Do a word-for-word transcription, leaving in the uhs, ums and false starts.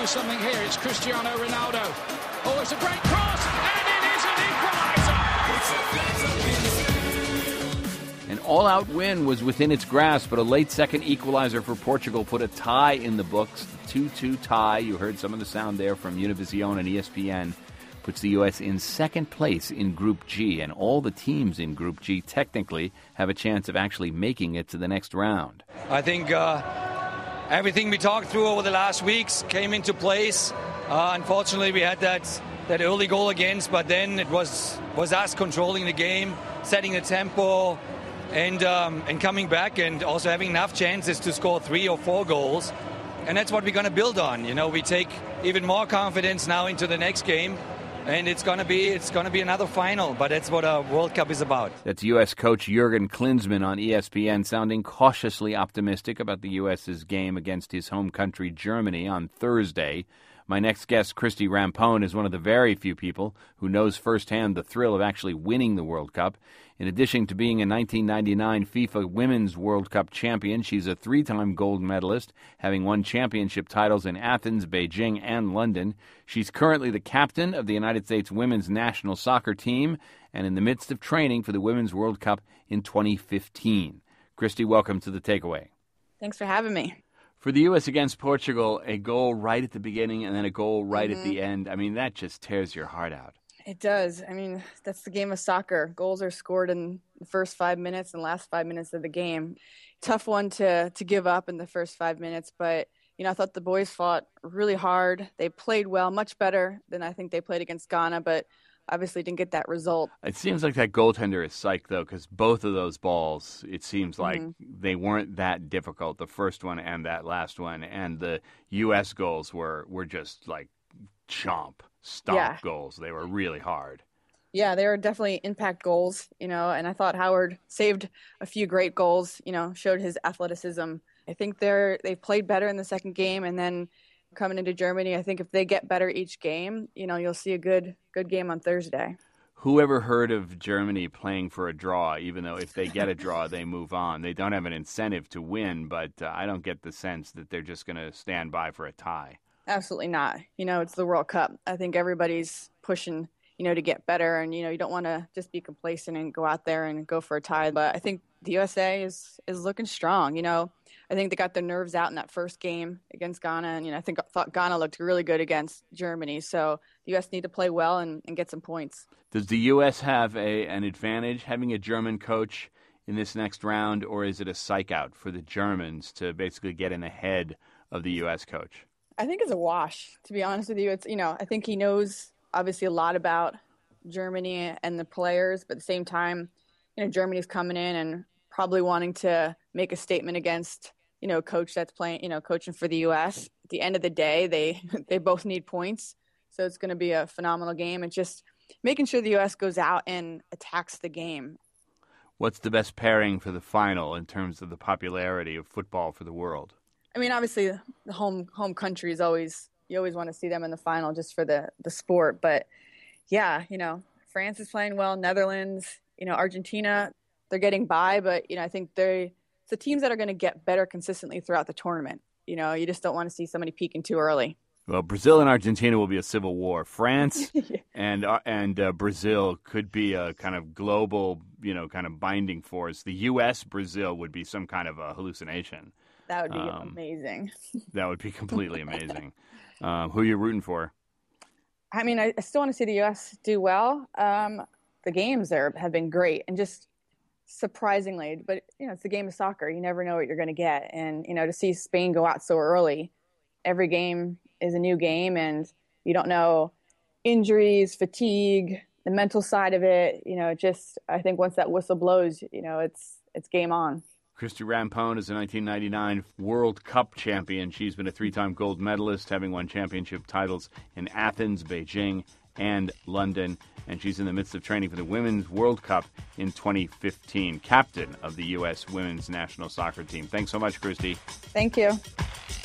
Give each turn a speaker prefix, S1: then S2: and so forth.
S1: something here. It's Cristiano Ronaldo. Oh, it's a great cross, and it is an equaliser.
S2: An all-out win was within its grasp, but a late second equalizer for Portugal put a tie in the books. The two two tie, you heard some of the sound there from Univision and E S P N, puts the U S in second place in Group G, and all the teams in Group G technically have a chance of actually making it to the next round.
S3: I think uh, everything we talked through over the last weeks came into place. Uh, unfortunately, we had that that early goal against, but then it was was us controlling the game, setting the tempo, and um, and coming back, and also having enough chances to score three or four goals. And that's what we're going to build on. You know, we take even more confidence now into the next game. And it's going to be it's going to be another final, but that's what a World Cup is about.
S2: That's U S coach Jurgen Klinsmann on E S P N, sounding cautiously optimistic about the U S's game against his home country, Germany, on Thursday. My next guest, Christy Rampone, is one of the very few people who knows firsthand the thrill of actually winning the World Cup. In addition to being a nineteen ninety-nine FIFA Women's World Cup champion, she's a three-time gold medalist, having won championship titles in Athens, Beijing, and London. She's currently the captain of the United States women's national soccer team and in the midst of training for the Women's World Cup in twenty fifteen. Christy, welcome to The Takeaway.
S4: Thanks for having me.
S2: For the U S against Portugal, a goal right at the beginning and then a goal right mm-hmm. at the end, I mean, that just tears your heart out.
S4: It does. I mean, that's the game of soccer. Goals are scored in the first five minutes and last five minutes of the game. Tough one to to give up in the first five minutes, but, you know, I thought the boys fought really hard. They played well, much better than I think they played against Ghana, but obviously didn't get that result.
S2: It seems like that goaltender is psyched, though, because both of those balls, it seems like mm-hmm. they weren't that difficult, the first one and that last one, and the U S goals were, were just like chomp. Stomp yeah. goals. They were really hard.
S4: Yeah, they were definitely impact goals, you know, and I thought Howard saved a few great goals, you know, showed his athleticism. I think they're they've played better in the second game, and then coming into Germany, I think if they get better each game, you know, you'll see a good good game on Thursday.
S2: Whoever heard of Germany playing for a draw, even though if they get a draw, they move on. They don't have an incentive to win, but uh, I don't get the sense that they're just going to stand by for a tie.
S4: Absolutely not. You know, it's the World Cup. I think everybody's pushing, you know, to get better. And, you know, you don't want to just be complacent and go out there and go for a tie. But I think the U S A is, is looking strong. You know, I think they got their nerves out in that first game against Ghana. And, you know, I think thought Ghana looked really good against Germany. So the U S need to play well and, and get some points.
S2: Does the U S have a an advantage having a German coach in this next round, or is it a psych out for the Germans to basically get in ahead of the U S coach?
S4: I think it's a wash, to be honest with you. It's, you know, I think he knows obviously a lot about Germany and the players, but at the same time, you know, Germany's coming in and probably wanting to make a statement against, you know, a coach that's playing, you know, coaching for the U S. At the end of the day, they, they both need points. So it's going to be a phenomenal game. It's just making sure the U S goes out and attacks the game.
S2: What's the best pairing for the final in terms of the popularity of football for the world?
S4: I mean, obviously, the home home country is always, you always want to see them in the final just for the, the sport. But, yeah, you know, France is playing well, Netherlands, you know, Argentina, they're getting by. But, you know, I think they're it's the teams that are going to get better consistently throughout the tournament. You know, you just don't want to see somebody peaking too early.
S2: Well, Brazil and Argentina will be a civil war. France yeah. and uh, and uh, Brazil could be a kind of global, you know, kind of binding force. The U S Brazil would be some kind of a hallucination.
S4: That would be
S2: um,
S4: amazing.
S2: That would be completely amazing. um, who are you rooting for?
S4: I mean, I, I still want to see the U S do well. Um, the games there have been great, and just surprisingly, but, you know, it's the game of soccer. You never know what you're going to get. And, you know, to see Spain go out so early, every game is a new game, and you don't know injuries, fatigue, the mental side of it. You know, just, I think once that whistle blows, you know, it's it's game on.
S2: Christy Rampone is a nineteen ninety-nine World Cup champion. She's been a three-time gold medalist, having won championship titles in Athens, Beijing, and London. And she's in the midst of training for the Women's World Cup in twenty fifteen. Captain of the U S women's national soccer team. Thanks so much, Christy.
S4: Thank you.